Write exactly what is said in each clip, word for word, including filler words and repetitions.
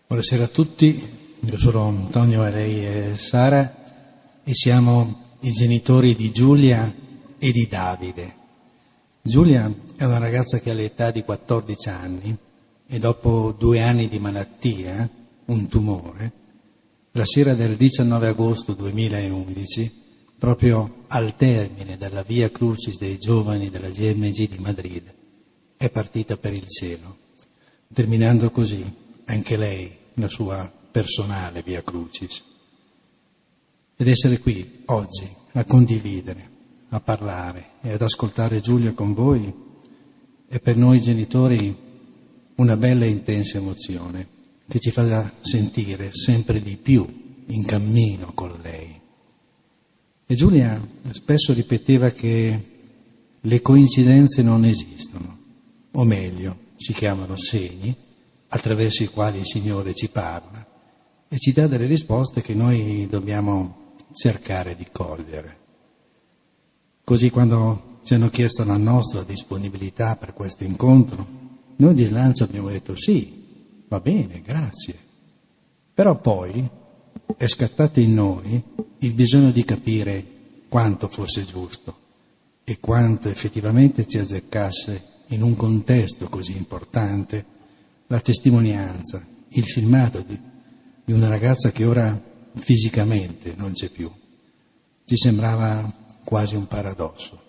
Buonasera a tutti, io sono Antonio e lei è Sara e siamo i genitori di Giulia e di Davide. Giulia è una ragazza che ha l'età di quattordici anni e dopo due anni di malattia, un tumore, la sera del diciannove agosto duemilaundici, proprio al termine della Via Crucis dei giovani della G M G di Madrid, è partita per il cielo, terminando così anche lei la sua personale Via Crucis. Ed essere qui oggi a condividere, a parlare e ad ascoltare Giulia con voi è per noi genitori una bella e intensa emozione che ci fa sentire sempre di più in cammino con lei. E Giulia spesso ripeteva che le coincidenze non esistono, o meglio, si chiamano segni, attraverso i quali il Signore ci parla e ci dà delle risposte che noi dobbiamo cercare di cogliere. Così quando ci hanno chiesto la nostra disponibilità per questo incontro, noi di slancio abbiamo detto sì, va bene, grazie. Però poi è scattato in noi il bisogno di capire quanto fosse giusto e quanto effettivamente ci azzeccasse in un contesto così importante la testimonianza, il filmato di, di una ragazza che ora fisicamente non c'è più. Ci sembrava quasi un paradosso.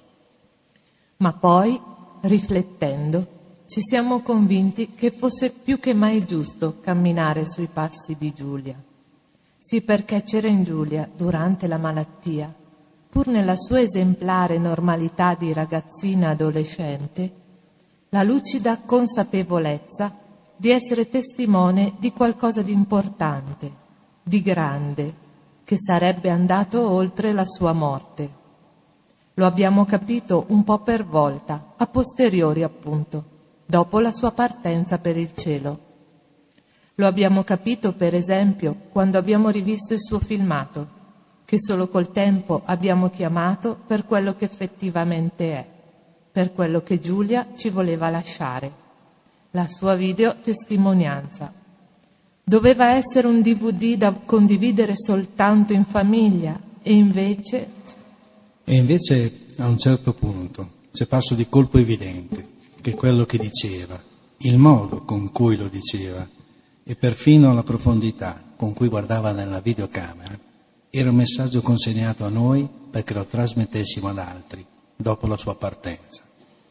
Ma poi, riflettendo, ci siamo convinti che fosse più che mai giusto camminare sui passi di Giulia. Sì, perché c'era in Giulia, durante la malattia, pur nella sua esemplare normalità di ragazzina adolescente, la lucida consapevolezza di essere testimone di qualcosa di importante, di grande, che sarebbe andato oltre la sua morte. Lo abbiamo capito un po' per volta, a posteriori appunto, dopo la sua partenza per il cielo. Lo abbiamo capito, per esempio, quando abbiamo rivisto il suo filmato, che solo col tempo abbiamo chiamato per quello che effettivamente è, per quello che Giulia ci voleva lasciare. La sua videotestimonianza. Doveva essere un D V D da condividere soltanto in famiglia e invece... E invece a un certo punto c'è parso di colpo evidente che quello che diceva, il modo con cui lo diceva e perfino la profondità con cui guardava nella videocamera era un messaggio consegnato a noi perché lo trasmettessimo ad altri dopo la sua partenza.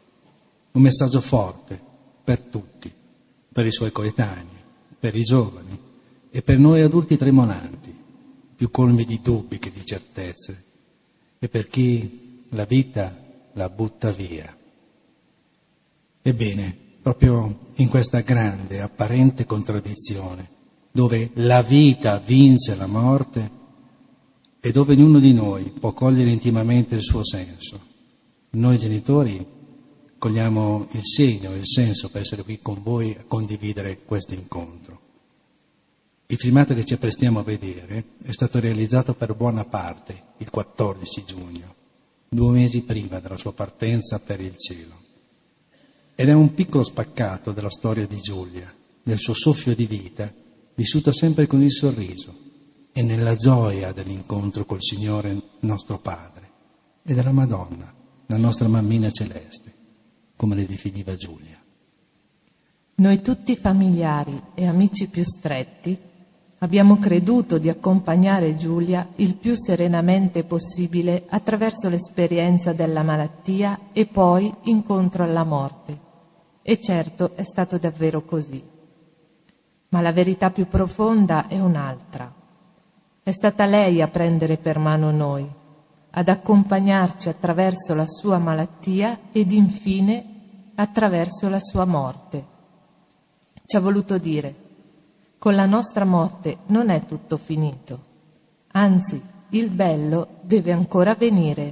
Un messaggio forte per tutti, per i suoi coetanei, per i giovani e per noi adulti tremolanti, più colmi di dubbi che di certezze, e per chi la vita la butta via. Ebbene, proprio in questa grande, apparente contraddizione, dove la vita vince la morte e dove ognuno di noi può cogliere intimamente il suo senso, noi genitori cogliamo il segno e il senso per essere qui con voi a condividere questo incontro. Il filmato che ci apprestiamo a vedere è stato realizzato per buona parte il quattordici giugno, due mesi prima della sua partenza per il cielo. Ed è un piccolo spaccato della storia di Giulia, del suo soffio di vita, vissuta sempre con il sorriso e nella gioia dell'incontro col Signore nostro Padre e della Madonna, la nostra mammina celeste, come le definiva Giulia. Noi tutti familiari e amici più stretti abbiamo creduto di accompagnare Giulia il più serenamente possibile attraverso l'esperienza della malattia e poi incontro alla morte. E certo è stato davvero così. Ma la verità più profonda è un'altra. È stata lei a prendere per mano noi, ad accompagnarci attraverso la sua malattia ed infine attraverso la sua morte. Ci ha voluto dire: con la nostra morte non è tutto finito, anzi il bello deve ancora venire.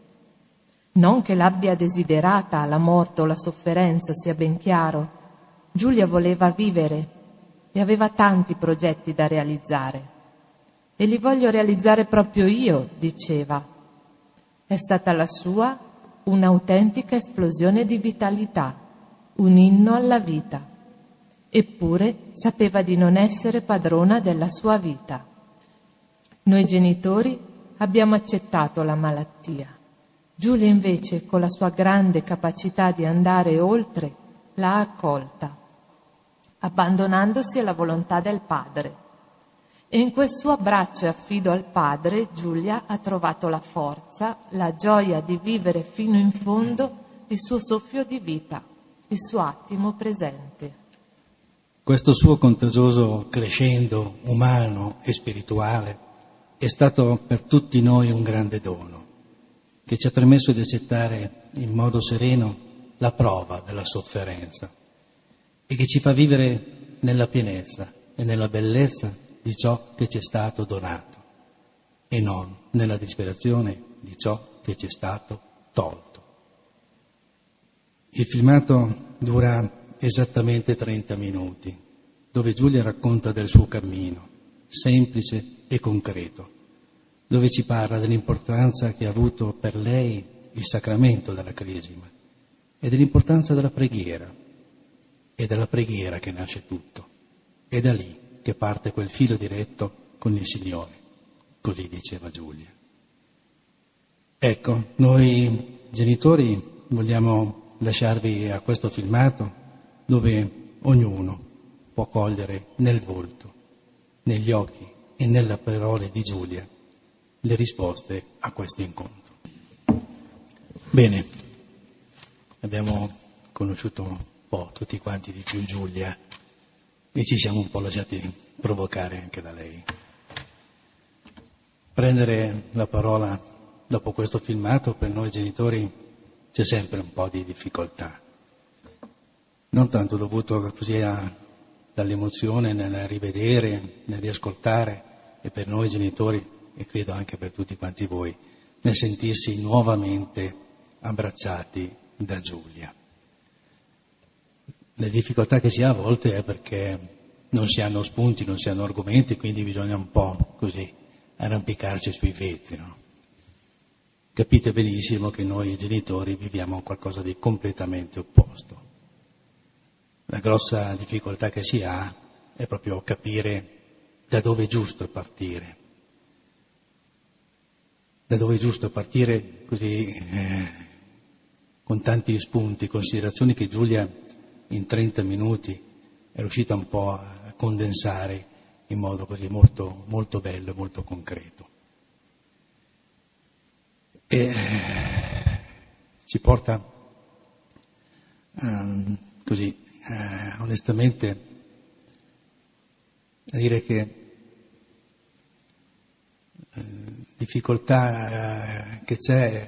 Non che l'abbia desiderata la morte o la sofferenza, sia ben chiaro. Giulia voleva vivere e aveva tanti progetti da realizzare. E li voglio realizzare proprio io, diceva. È stata la sua un'autentica esplosione di vitalità, un inno alla vita. eppure sapeva di non essere padrona della sua vita. Noi genitori abbiamo accettato la malattia. Giulia invece, con la sua grande capacità di andare oltre, l'ha accolta, abbandonandosi alla volontà del padre. E in quel suo abbraccio e affido al padre, Giulia ha trovato la forza, la gioia di vivere fino in fondo il suo soffio di vita, il suo attimo presente. Questo suo contagioso crescendo umano e spirituale è stato per tutti noi un grande dono, che ci ha permesso di accettare in modo sereno la prova della sofferenza e che ci fa vivere nella pienezza e nella bellezza di ciò che ci è stato donato e non nella disperazione di ciò che ci è stato tolto. Il filmato dura esattamente trenta minuti, dove Giulia racconta del suo cammino, semplice e concreto, dove ci parla dell'importanza che ha avuto per lei il sacramento della Crisima e dell'importanza della preghiera. È dalla preghiera che nasce tutto, è da lì che parte quel filo diretto con il Signore, così diceva Giulia. Ecco, noi genitori vogliamo lasciarvi a questo filmato dove ognuno può cogliere nel volto, negli occhi e nelle parole di Giulia le risposte a questo incontro. Bene, abbiamo conosciuto un po' tutti quanti di più Giulia e ci siamo un po' lasciati provocare anche da lei. Prendere la parola dopo questo filmato per noi genitori c'è sempre un po' di difficoltà, non tanto dovuto così a, dall'emozione nel rivedere, nel riascoltare, e per noi genitori, e credo anche per tutti quanti voi, nel sentirsi nuovamente abbracciati da Giulia. Le difficoltà che si ha a volte è perché non si hanno spunti, non si hanno argomenti, quindi bisogna un po' così arrampicarci sui vetri, no? Capite benissimo che noi genitori viviamo qualcosa di completamente opposto. La grossa difficoltà che si ha è proprio capire da dove è giusto partire. Da dove è giusto partire così eh, con tanti spunti, considerazioni che Giulia in trenta minuti è riuscita un po' a condensare in modo così molto, molto bello e molto concreto. E eh, ci porta um, così eh, onestamente a dire che eh, difficoltà eh, che c'è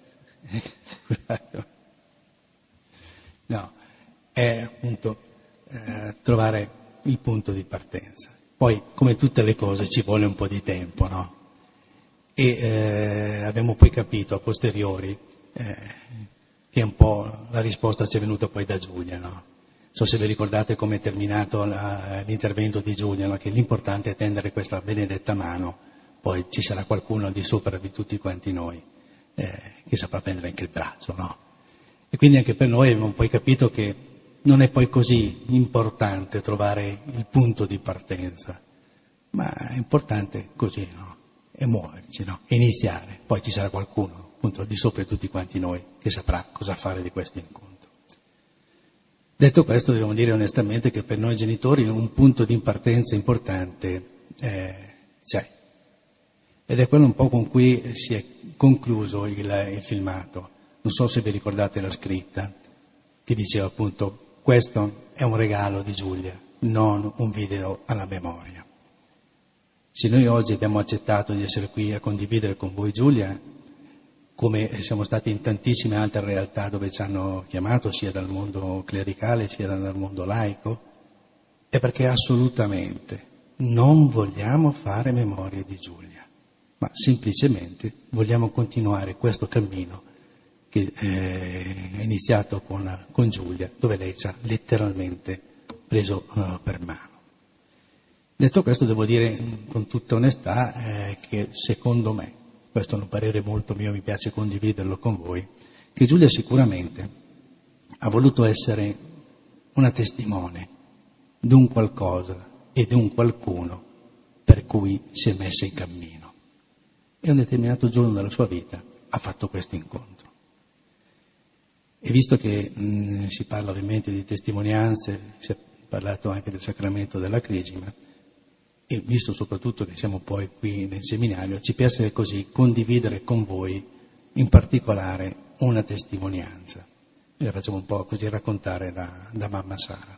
no, è appunto eh, trovare il punto di partenza. Poi, come tutte le cose, ci vuole un po' di tempo, no? E eh, abbiamo poi capito a posteriori eh, che un po' la risposta ci è venuta poi da Giulia, no? Non so se vi ricordate come è terminato la, l'intervento di Giulia, no? Che l'importante è tendere questa benedetta mano, poi ci sarà qualcuno al di sopra di tutti quanti noi eh, che saprà prendere anche il braccio, no? E quindi anche per noi abbiamo poi capito che non è poi così importante trovare il punto di partenza, ma è importante così, no? E muoverci, no? E iniziare. Poi ci sarà qualcuno, appunto, al di sopra di tutti quanti noi, che saprà cosa fare di questo incontro. Detto questo, dobbiamo dire onestamente che per noi genitori un punto di partenza importante eh, c'è. Ed è quello un po' con cui si è concluso il, il filmato. Non so se vi ricordate la scritta, che diceva appunto: questo è un regalo di Giulia, non un video alla memoria. Se noi oggi abbiamo accettato di essere qui a condividere con voi Giulia, come siamo stati in tantissime altre realtà dove ci hanno chiamato, sia dal mondo clericale sia dal mondo laico, è perché assolutamente non vogliamo fare memoria di Giulia, ma semplicemente vogliamo continuare questo cammino che eh, è iniziato con, con Giulia, dove lei ci ha letteralmente preso uh, per mano. Detto questo, devo dire con tutta onestà eh, che secondo me, questo è un parere molto mio, mi piace condividerlo con voi, che Giulia sicuramente ha voluto essere una testimone d'un qualcosa e d'un qualcuno per cui si è messa in cammino. E un determinato giorno della sua vita ha fatto questo incontro. E visto che mh, si parla ovviamente di testimonianze, si è parlato anche del sacramento della crisma, e visto soprattutto che siamo poi qui nel seminario, ci piace così condividere con voi in particolare una testimonianza. E la facciamo un po' così raccontare da, da mamma Sara.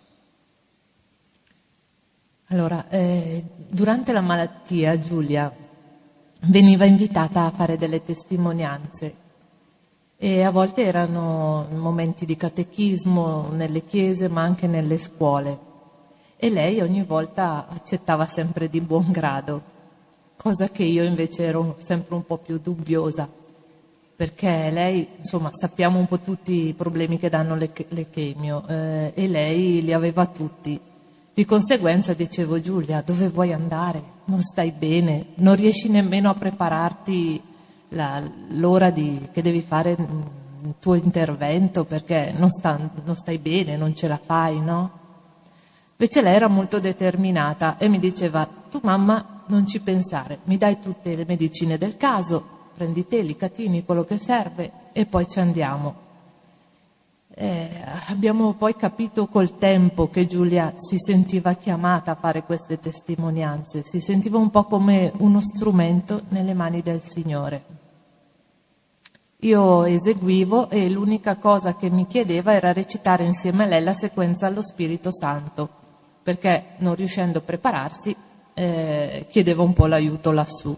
Allora, eh, durante la malattia Giulia veniva invitata a fare delle testimonianze e a volte erano momenti di catechismo nelle chiese ma anche nelle scuole e lei ogni volta accettava sempre di buon grado, cosa che io invece ero sempre un po' più dubbiosa, perché lei, insomma, sappiamo un po' tutti i problemi che danno le, le chemio eh, e lei li aveva tutti. Di conseguenza dicevo: Giulia, dove vuoi andare? Non stai bene, non riesci nemmeno a prepararti la, l'ora di, che devi fare il tuo intervento perché non, sta, non stai bene, non ce la fai, no? Invece lei era molto determinata e mi diceva: tu mamma non ci pensare, mi dai tutte le medicine del caso, prendi te, licatini, quello che serve e poi ci andiamo. Eh, abbiamo poi capito col tempo che Giulia si sentiva chiamata a fare queste testimonianze, si sentiva un po' come uno strumento nelle mani del Signore. Io eseguivo e l'unica cosa che mi chiedeva era recitare insieme a lei la sequenza allo Spirito Santo, perché non riuscendo a prepararsi eh, chiedeva un po' l'aiuto lassù.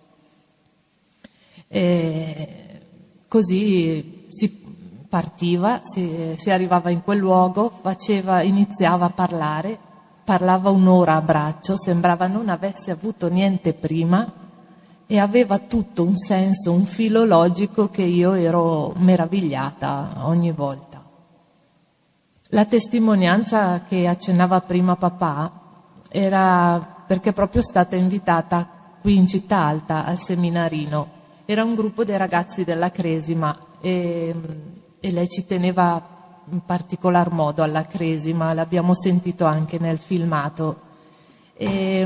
E così si partiva, si, si arrivava in quel luogo, faceva, iniziava a parlare, parlava un'ora a braccio, sembrava non avesse avuto niente prima e aveva tutto un senso, un filo logico che io ero meravigliata ogni volta. La testimonianza che accennava prima papà era perché proprio stata invitata qui in Città Alta al seminarino. Era un gruppo dei ragazzi della Cresima e, e lei ci teneva in particolar modo alla Cresima, l'abbiamo sentito anche nel filmato. E,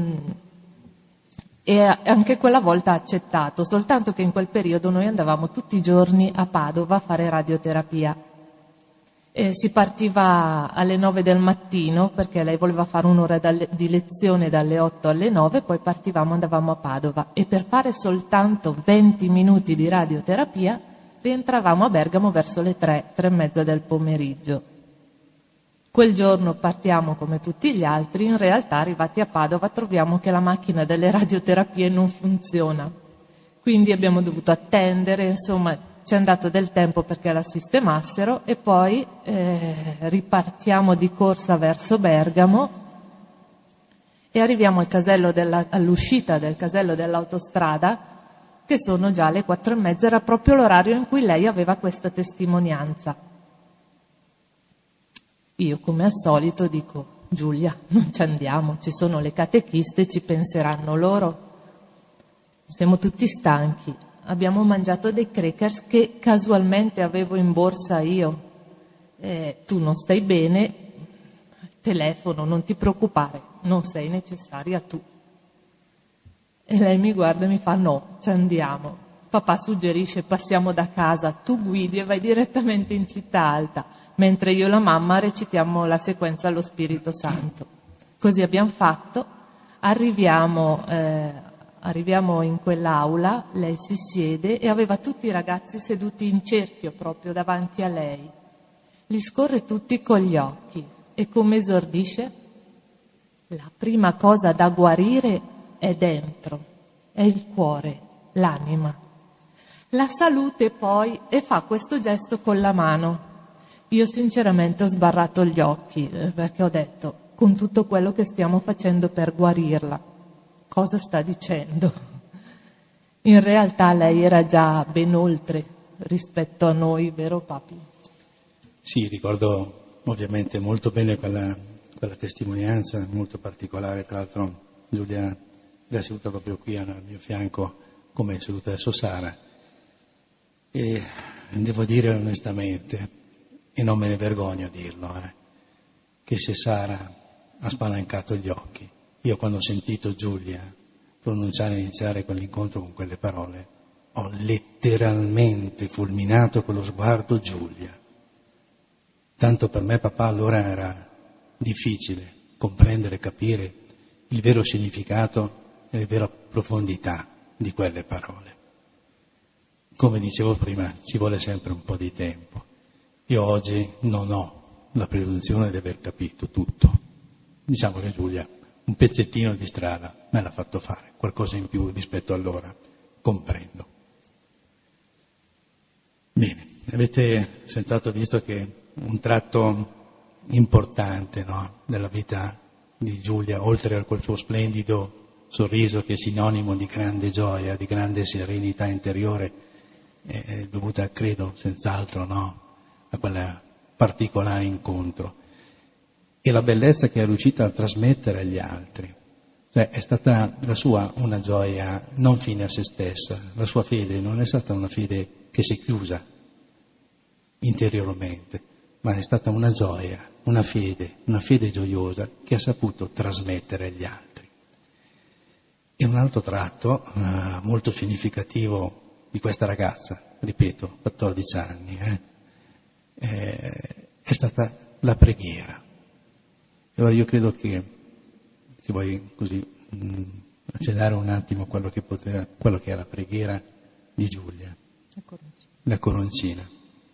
e anche quella volta ha accettato, soltanto che in quel periodo noi andavamo tutti i giorni a Padova a fare radioterapia. E si partiva alle nove del mattino perché lei voleva fare un'ora di lezione dalle otto alle nove, poi partivamo, andavamo a Padova e per fare soltanto venti minuti di radioterapia rientravamo a Bergamo verso le tre, tre e mezza del pomeriggio. Quel giorno partiamo come tutti gli altri, in realtà arrivati a Padova troviamo che la macchina delle radioterapie non funziona, quindi abbiamo dovuto attendere, insomma ci è andato del tempo perché la sistemassero e poi eh, ripartiamo di corsa verso Bergamo e arriviamo al casello della, all'uscita del casello dell'autostrada, che sono già le quattro e mezza, era proprio l'orario in cui lei aveva questa testimonianza. Io come al solito dico: Giulia, non ci andiamo, ci sono le catechiste, ci penseranno loro, siamo tutti stanchi. Abbiamo mangiato dei crackers che casualmente avevo in borsa io. Eh, tu non stai bene, telefono, non ti preoccupare, non sei necessaria tu. E lei mi guarda e mi fa: no, ci andiamo. Papà suggerisce: passiamo da casa, tu guidi e vai direttamente in Città Alta, mentre io e la mamma recitiamo la sequenza allo Spirito Santo. Così abbiamo fatto, arriviamo... Eh, Arriviamo in quell'aula, lei si siede e aveva tutti i ragazzi seduti in cerchio proprio davanti a lei. Li scorre tutti con gli occhi e come esordisce: la prima cosa da guarire è dentro, è il cuore, l'anima. La salute poi, e fa questo gesto con la mano. Io sinceramente ho sbarrato gli occhi perché ho detto: con tutto quello che stiamo facendo per guarirla, cosa sta dicendo? In realtà lei era già ben oltre rispetto a noi, vero papi? Sì, ricordo ovviamente molto bene quella, quella testimonianza, molto particolare. Tra l'altro Giulia era seduta proprio qui al mio fianco, come è seduta adesso Sara. E devo dire onestamente, e non me ne vergogno a dirlo, eh, che se Sara ha spalancato gli occhi. Io quando ho sentito Giulia pronunciare e iniziare quell'incontro con quelle parole, ho letteralmente fulminato con lo sguardo Giulia. Tanto per me, papà, allora era difficile comprendere, capire il vero significato e la vera profondità di quelle parole. Come dicevo prima, ci vuole sempre un po' di tempo. Io oggi non ho la presunzione di aver capito tutto. Diciamo che Giulia un pezzettino di strada me l'ha fatto fare, qualcosa in più rispetto a allora, comprendo. Bene, avete senz'altro visto che un tratto importante, no, della vita di Giulia, oltre a quel suo splendido sorriso che è sinonimo di grande gioia, di grande serenità interiore, è dovuta, credo, senz'altro, no, a quel particolare incontro. E la bellezza che è riuscita a trasmettere agli altri. Cioè è stata la sua una gioia non fine a se stessa, la sua fede non è stata una fede che si è chiusa interiormente, ma è stata una gioia, una fede, una fede gioiosa che ha saputo trasmettere agli altri. E un altro tratto uh, molto significativo di questa ragazza, ripeto, quattordici anni, eh, eh, è stata la preghiera. E allora io credo che, se vuoi così mh, accennare un attimo quello che, poteva, quello che è la preghiera di Giulia, la coroncina. La coroncina.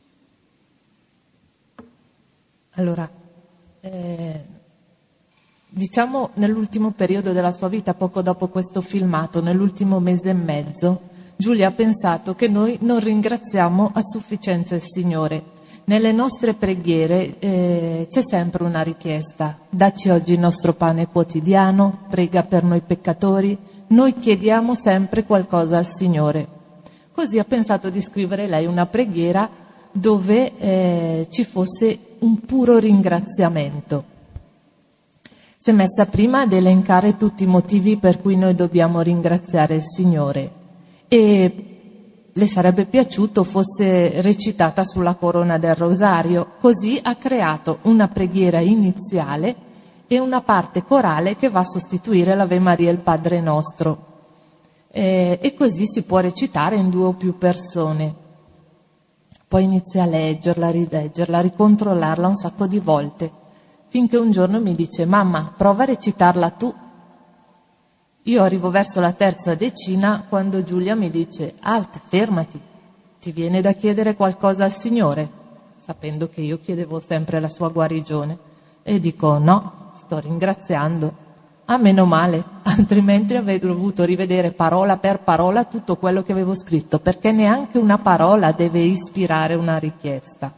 Allora, eh, diciamo nell'ultimo periodo della sua vita, poco dopo questo filmato, nell'ultimo mese e mezzo, Giulia ha pensato che noi non ringraziamo a sufficienza il Signore. Nelle nostre preghiere eh, c'è sempre una richiesta: dacci oggi il nostro pane quotidiano, prega per noi peccatori, noi chiediamo sempre qualcosa al Signore. Così ha pensato di scrivere lei una preghiera dove eh, ci fosse un puro ringraziamento. Si è messa prima ad elencare tutti i motivi per cui noi dobbiamo ringraziare il Signore e le sarebbe piaciuto fosse recitata sulla corona del rosario. Così ha creato una preghiera iniziale e una parte corale che va a sostituire l'Ave Maria e il Padre Nostro. Eh, e così si può recitare in due o più persone. Poi inizia a leggerla, a rileggerla, a ricontrollarla un sacco di volte, finché un giorno mi dice: mamma, prova a recitarla tu. Io arrivo verso la terza decina quando Giulia mi dice: alt, fermati, ti viene da chiedere qualcosa al Signore? Sapendo che io chiedevo sempre la sua guarigione. E dico: no, sto ringraziando. Ah, meno male, altrimenti avrei dovuto rivedere parola per parola tutto quello che avevo scritto, perché neanche una parola deve ispirare una richiesta.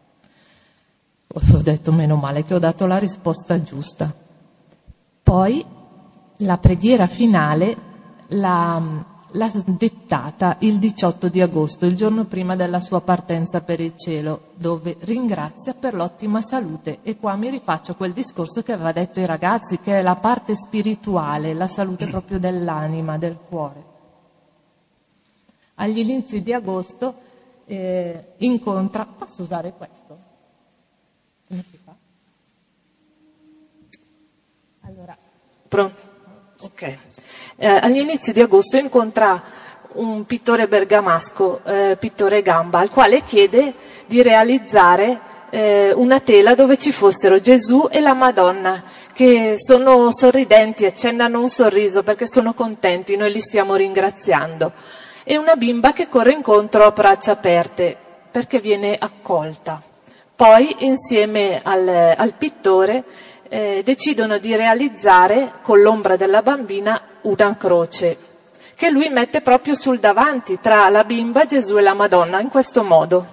Ho detto: meno male che ho dato la risposta giusta. Poi la preghiera finale l'ha, l'ha dettata il diciotto di agosto, il giorno prima della sua partenza per il cielo, dove ringrazia per l'ottima salute. E qua mi rifaccio a quel discorso che aveva detto ai ragazzi, che è la parte spirituale, la salute proprio dell'anima, del cuore. Agli inizi di agosto eh, incontra... Posso usare questo? Come si fa? Allora... Pronto? Ok. Eh, agli inizi di agosto incontra un pittore bergamasco, eh, pittore Gamba, al quale chiede di realizzare eh, una tela dove ci fossero Gesù e la Madonna, che sono sorridenti, accennano un sorriso perché sono contenti, noi li stiamo ringraziando, e una bimba che corre incontro a braccia aperte perché viene accolta. Poi insieme al, al pittore Eh, decidono di realizzare con l'ombra della bambina una croce che lui mette proprio sul davanti tra la bimba, Gesù e la Madonna, in questo modo.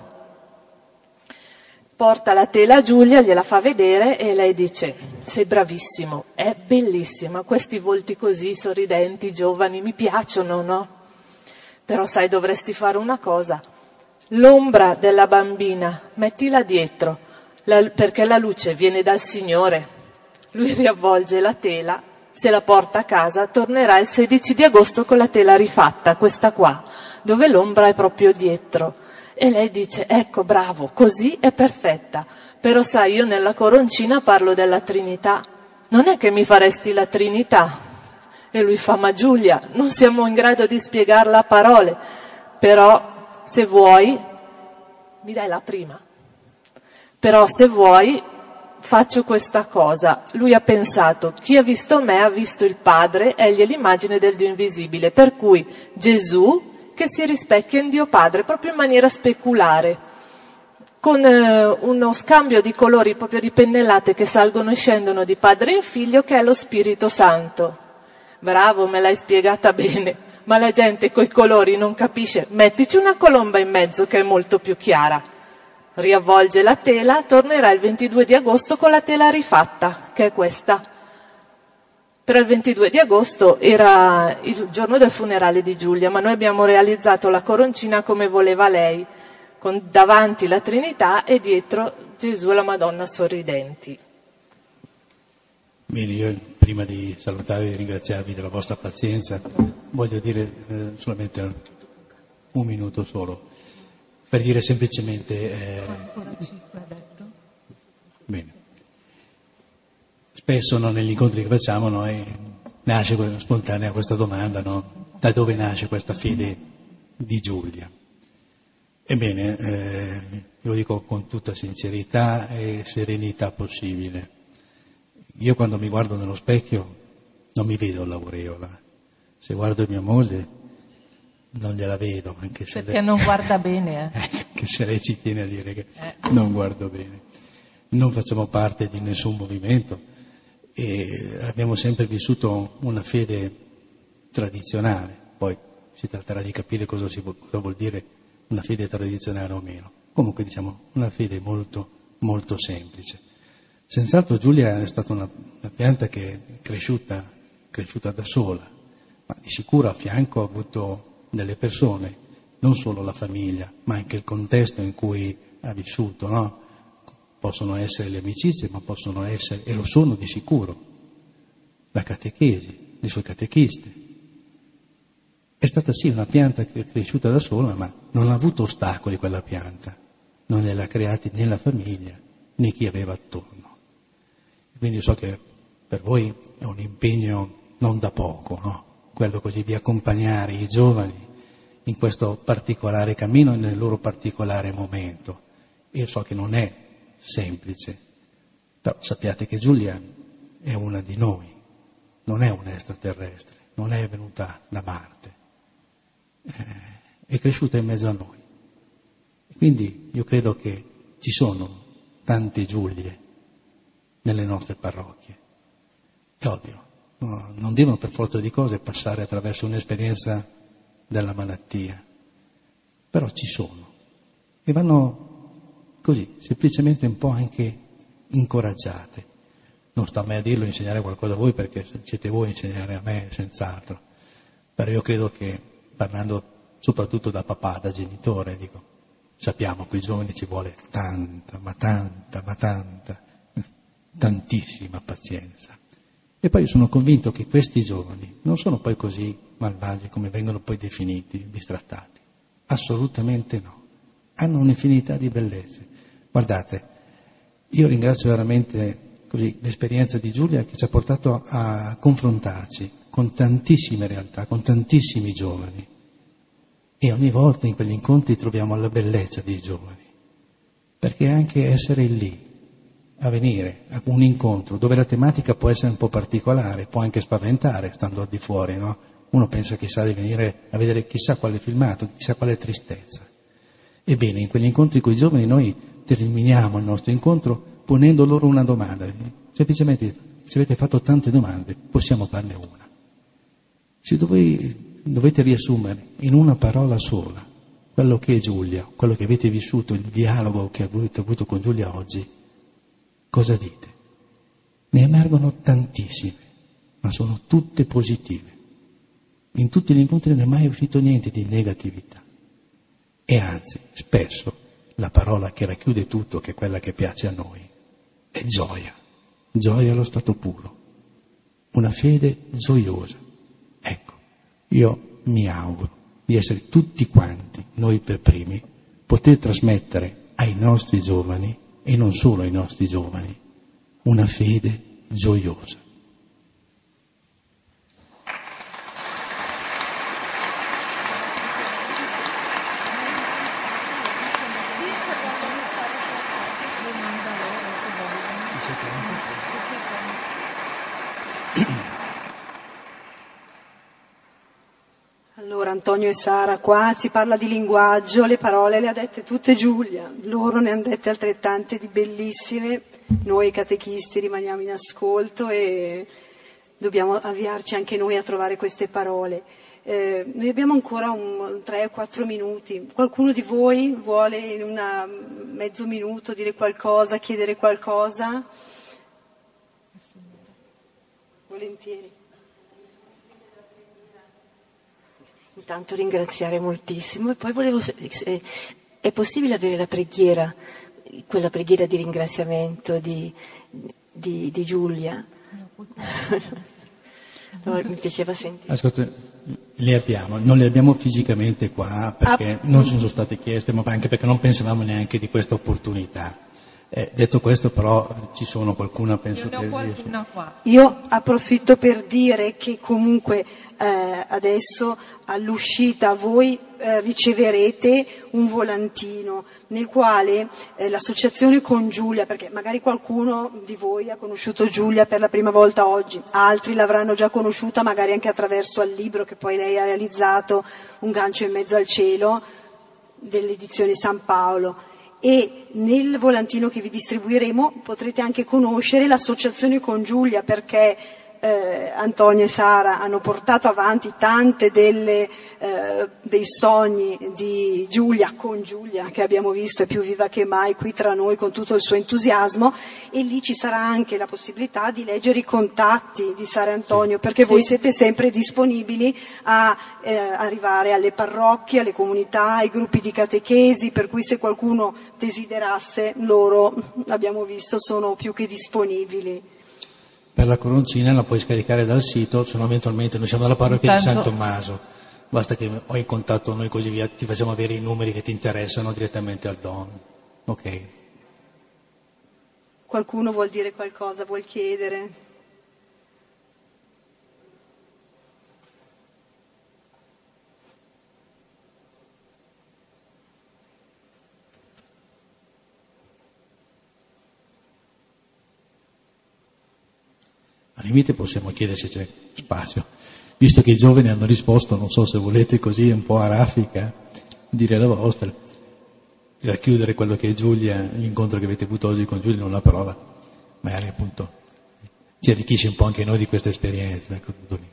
Porta la tela a Giulia, gliela fa vedere e lei dice: sei bravissimo, è bellissima, questi volti così sorridenti, giovani, mi piacciono, no? Però sai, dovresti fare una cosa: l'ombra della bambina mettila dietro, la, perché la luce viene dal Signore. Lui riavvolge la tela, se la porta a casa, tornerà il sedici di agosto con la tela rifatta, questa qua, dove l'ombra è proprio dietro. E lei dice: ecco, bravo, così è perfetta. Però sai, io nella coroncina parlo della Trinità, non è che mi faresti la Trinità? E lui fa, ma Giulia, non siamo in grado di spiegarla a parole, però se vuoi, mi dai la prima, però se vuoi faccio questa cosa. Lui ha pensato, chi ha visto me ha visto il Padre, egli è l'immagine del Dio invisibile, per cui Gesù che si rispecchia in Dio Padre, proprio in maniera speculare, con eh, uno scambio di colori, proprio di pennellate che salgono e scendono di padre in figlio, che è lo Spirito Santo. Bravo, me l'hai spiegata bene, ma la gente coi colori non capisce. Mettici una colomba in mezzo che è molto più chiara. Riavvolge la tela, tornerà il ventidue di agosto con la tela rifatta, che è questa. Però il ventidue di agosto era il giorno del funerale di Giulia, ma noi abbiamo realizzato la coroncina come voleva lei, con davanti la Trinità e dietro Gesù e la Madonna sorridenti. Bene, io prima di salutarvi e ringraziarvi della vostra pazienza, voglio dire eh, solamente un minuto solo, per dire semplicemente... Eh, bene. Spesso no, negli incontri che facciamo noi nasce spontanea questa domanda, no? Da dove nasce questa fede di Giulia? Ebbene, eh, lo dico con tutta sincerità e serenità possibile. Io quando mi guardo nello specchio non mi vedo l'aureola. Se guardo mia moglie non gliela vedo, anche se Perché lei... non guarda bene, eh? anche se lei ci tiene a dire che eh. non guardo bene. Non facciamo parte di nessun movimento e abbiamo sempre vissuto una fede tradizionale. Poi si tratterà di capire cosa, si, cosa vuol dire una fede tradizionale o meno. Comunque diciamo una fede molto, molto semplice. Senz'altro Giulia è stata una, una pianta che è cresciuta, cresciuta da sola, ma di sicuro a fianco ha avuto delle persone, non solo la famiglia, ma anche il contesto in cui ha vissuto, no? Possono essere le amicizie, ma possono essere, e lo sono di sicuro, la catechesi, i suoi catechisti. È stata sì una pianta che è cresciuta da sola, ma non ha avuto ostacoli quella pianta, non ne l'ha creati né la famiglia né chi aveva attorno. Quindi so che per voi è un impegno non da poco, no? Quello così di accompagnare i giovani in questo particolare cammino e nel loro particolare momento. Io so che non è semplice, però sappiate che Giulia è una di noi, non è un extraterrestre, non è venuta da Marte, è cresciuta in mezzo a noi. Quindi io credo che ci sono tante Giulie nelle nostre parrocchie. È ovvio, no, non devono per forza di cose passare attraverso un'esperienza della malattia, però ci sono e vanno così, semplicemente un po' anche incoraggiate. Non sto a me a dirlo, insegnare qualcosa a voi, perché siete voi a insegnare a me, senz'altro. Però io credo che, parlando soprattutto da papà, da genitore, dico, sappiamo che ai giovani ci vuole tanta, ma tanta, ma tanta, tantissima pazienza. E poi sono convinto che questi giovani non sono poi così malvagi come vengono poi definiti, bistrattati. Assolutamente no. Hanno un'infinità di bellezze. Guardate, io ringrazio veramente così l'esperienza di Giulia che ci ha portato a confrontarci con tantissime realtà, con tantissimi giovani. E ogni volta in quegli incontri troviamo la bellezza dei giovani. Perché anche essere lì, a venire a un incontro dove la tematica può essere un po' particolare, può anche spaventare stando al di fuori, no? Uno pensa chissà di venire a vedere chissà quale filmato, chissà quale tristezza. Ebbene, in quegli incontri con i giovani noi terminiamo il nostro incontro ponendo loro una domanda. Semplicemente, se avete fatto tante domande, possiamo farne una. Se voi dovete riassumere in una parola sola quello che è Giulia, quello che avete vissuto, il dialogo che avete avuto con Giulia oggi, cosa dite? Ne emergono tantissime, ma sono tutte positive. In tutti gli incontri non è mai uscito niente di negatività. E anzi, spesso, la parola che racchiude tutto, che è quella che piace a noi, è gioia. Gioia allo stato puro. Una fede gioiosa. Ecco, io mi auguro di essere tutti quanti, noi per primi, poter trasmettere ai nostri giovani, e non solo ai nostri giovani, una fede gioiosa. Allora, Antonio e Sara, qua si parla di linguaggio, le parole le ha dette tutte Giulia, loro ne hanno dette altrettante di bellissime, noi catechisti rimaniamo in ascolto e dobbiamo avviarci anche noi a trovare queste parole. Eh, noi abbiamo ancora un tre o quattro minuti, qualcuno di voi vuole in una mezzo minuto dire qualcosa, chiedere qualcosa? Volentieri. Intanto ringraziare moltissimo e poi volevo, se è possibile avere la preghiera, quella preghiera di ringraziamento di, di, di Giulia? Allora, mi piaceva sentire. Ascolta, le abbiamo, non le abbiamo fisicamente qua perché ah. non ci sono state chieste, ma anche perché non pensavamo neanche di questa opportunità. Eh, detto questo però ci sono qualcuna, penso Io ne ho che qualcuna qua. Io approfitto per dire che comunque eh, adesso all'uscita voi eh, riceverete un volantino nel quale eh, l'associazione con Giulia, perché magari qualcuno di voi ha conosciuto Giulia per la prima volta oggi, altri l'avranno già conosciuta magari anche attraverso il libro che poi lei ha realizzato, Un gancio in mezzo al cielo, dell'edizione San Paolo. E nel volantino che vi distribuiremo potrete anche conoscere l'associazione con Giulia, perché eh, Antonio e Sara hanno portato avanti tante delle, eh, dei sogni di Giulia con Giulia, che abbiamo visto è più viva che mai qui tra noi con tutto il suo entusiasmo, e lì ci sarà anche la possibilità di leggere i contatti di Sara e Antonio, perché voi siete sempre disponibili a eh, arrivare alle parrocchie, alle comunità, ai gruppi di catechesi, per cui se qualcuno desiderasse, loro, abbiamo visto, sono più che disponibili. Per la coroncina la puoi scaricare dal sito, se no eventualmente noi siamo dalla parrocchia Intanto... di San Tommaso, basta che ho in contatto noi così via, ti facciamo avere i numeri che ti interessano direttamente al Don. Ok. Qualcuno vuol dire qualcosa, vuol chiedere? Al limite possiamo chiedere se c'è spazio, visto che i giovani hanno risposto, non so se volete così un po' a raffica dire la vostra, racchiudere quello che è Giulia, l'incontro che avete avuto oggi con Giulia in una parola, magari appunto ci arricchisce un po' anche noi di questa esperienza. Ecco, tutto lì.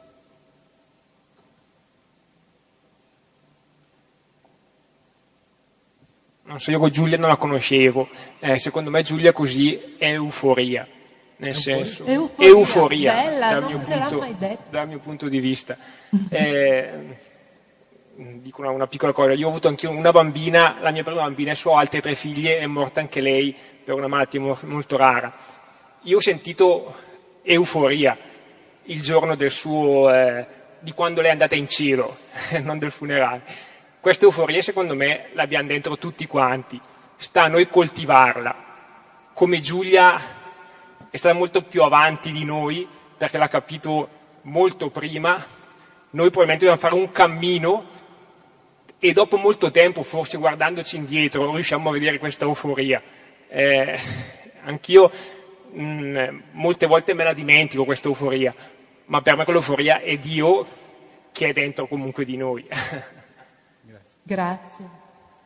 Non so, io con Giulia non la conoscevo, eh, secondo me Giulia così è euforia. Nel senso, euforia, euforia bella, dal, non mio ce l'ha punto, mai detto. dal mio punto di vista. Eh, dico una, una piccola cosa, io ho avuto anche una bambina, la mia prima bambina e so altre tre figlie, è morta anche lei per una malattia molto rara. Io ho sentito euforia il giorno del suo, eh, di quando lei è andata in cielo, non del funerale. Questa euforia secondo me l'abbiamo dentro tutti quanti, sta a noi coltivarla, come Giulia è stata molto più avanti di noi perché l'ha capito molto prima, noi probabilmente dobbiamo fare un cammino e dopo molto tempo, forse guardandoci indietro, riusciamo a vedere questa euforia. Eh, anch'io mh, molte volte me la dimentico questa euforia, ma per me quell'euforia è Dio che è dentro comunque di noi. Grazie.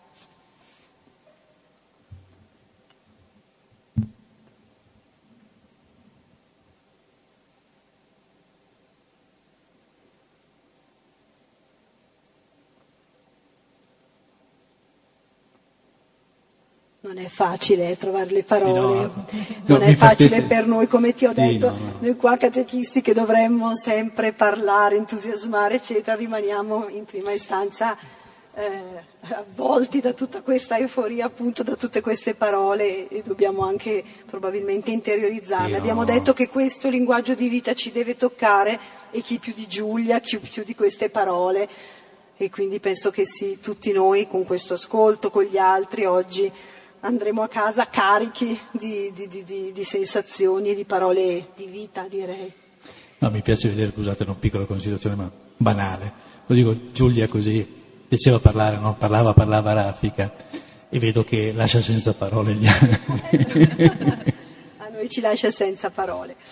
Non è facile trovare le parole, sì, no, non no, è facile stesse... per noi, come ti ho sì, detto, no, no. noi qua catechisti che dovremmo sempre parlare, entusiasmare, eccetera, rimaniamo in prima istanza eh, avvolti da tutta questa euforia, appunto da tutte queste parole, e dobbiamo anche probabilmente interiorizzarle. Sì, Abbiamo no. detto che questo linguaggio di vita ci deve toccare, e chi più di Giulia, chi più di queste parole, e quindi penso che sì, tutti noi con questo ascolto, con gli altri oggi, andremo a casa carichi di, di, di, di, di sensazioni e di parole di vita, direi. No, mi piace vedere, scusate, una piccola considerazione, ma banale. Lo dico, Giulia così, piaceva parlare, no? Parlava, parlava raffica, e vedo che lascia senza parole gli altri. A noi ci lascia senza parole.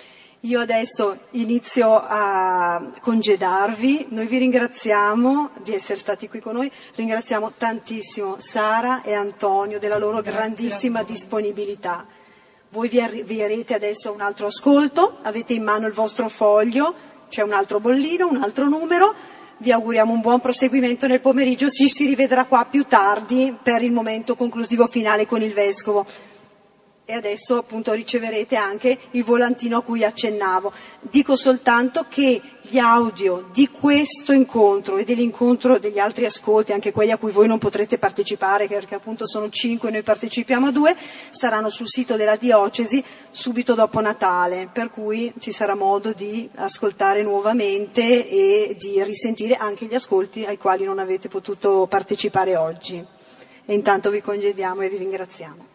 Io adesso inizio a congedarvi, noi vi ringraziamo di essere stati qui con noi, ringraziamo tantissimo Sara e Antonio della loro grandissima disponibilità. Voi vi avvierete adesso a un altro ascolto, avete in mano il vostro foglio, c'è un altro bollino, un altro numero, vi auguriamo un buon proseguimento nel pomeriggio, ci si rivedrà qua più tardi per il momento conclusivo finale con il Vescovo. E adesso appunto riceverete anche il volantino a cui accennavo. Dico soltanto che gli audio di questo incontro e dell'incontro degli altri ascolti, anche quelli a cui voi non potrete partecipare, perché appunto sono cinque e noi partecipiamo a due, saranno sul sito della diocesi subito dopo Natale, per cui ci sarà modo di ascoltare nuovamente e di risentire anche gli ascolti ai quali non avete potuto partecipare oggi. E intanto vi congediamo e vi ringraziamo.